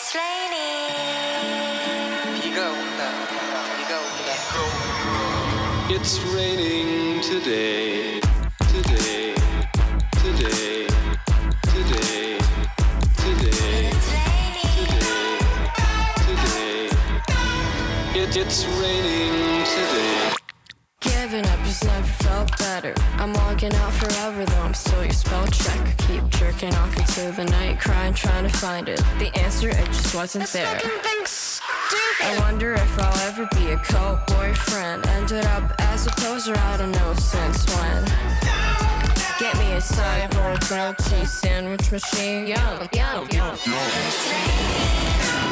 it's raining. 비가 온다. 비가 온다. It's raining today. Today. Today. Today. Today. It's raining. Today. It's raining today. Giving up just never felt better. I'm walking out forever though I'm still your spell checker. Keep jerking off into the night, crying, trying to find it. The answer, it just wasn't there. I wonder if I'll ever be a co-boyfriend. Ended up as a poser, I don't know since when. Get me a cyborg grilled cheese sandwich machine. Yum, yum, yum. It's raining.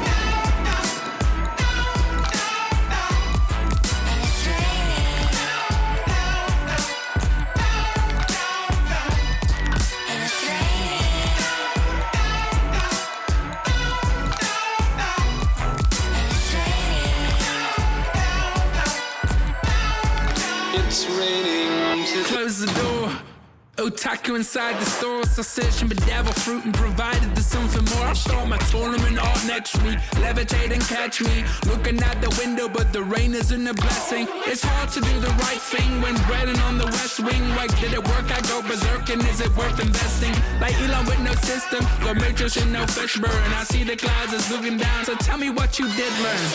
It's raining today. Close the door. Otaku inside the store, so searching bedevil fruit and provided there's something more. I'll start my tournament art next week. Levitate and catch me. Looking out the window, but the rain isn't a blessing. It's hard to do the right thing when breading on the west wing. Like, did it work? I go berserk, and is it worth investing? Like Elon with no system, the matrix and no fish burn. I see the clouds is looking down, so tell me what you did learn.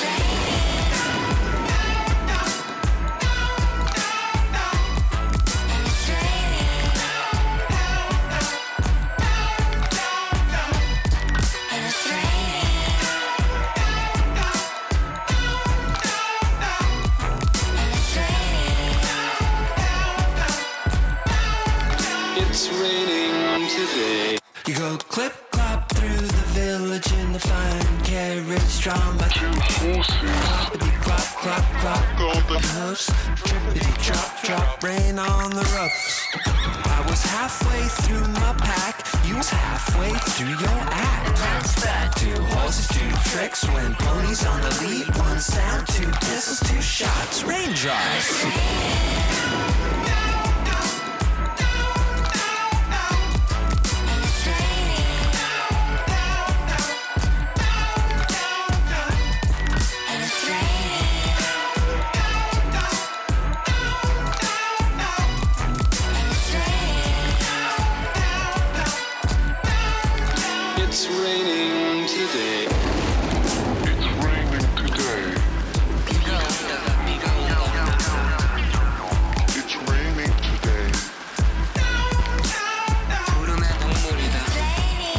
It's raining today. You go clip clop through the village in the fine carriage drawn by two horses. Cloppity clop clop clop golden hoofs. Trippity drop drop rain on the roofs. I was halfway through my pack. You was halfway through your act. That's that. Two horses, two tricks. When ponies on the lead. One sound, two pistols, two shots. Raindrops.